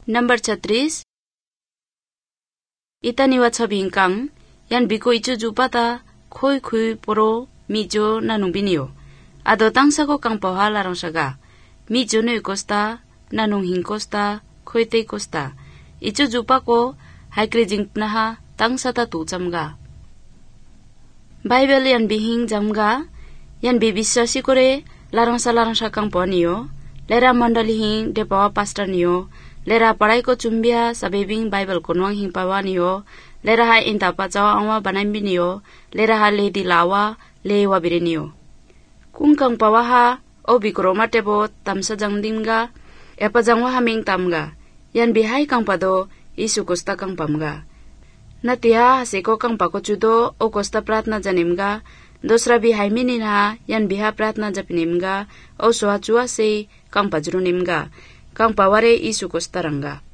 Number 36. Itaniwa chabingkang yan biko ichu jupata khoi poro mijo nanung binio. Ado tangsa ko kang pawhala rang saga. Mijo no ikosta nanung hingkosta khoi te kosta. Ichu jupa ko haikri jingpnaha tangsa ta tu chamga. Bible yan bihing jamga yan bibiswasi kore larang sa kang poniyo. Lera mandali hing de pawa pastor niyo. Lera parai ko chumbia sabebing Bible konwang hing pawa niyo. Lera ha intapa jawa angwa banambi niyo. Lera ha ledi lawa lewa biri niyo. Kung kang pawa ha o bikroma tebo tamsa jangdimga. Epa jangwa haming tamga. Yan bihai kang pado isu kosta kang pamga. Natia haseko kang pakochudo o kosta pratna janimga. Dosra bihai minina yan biha pratna japinimga o soa chua se kang pajrunimga. Kang paware isu kosta ranga.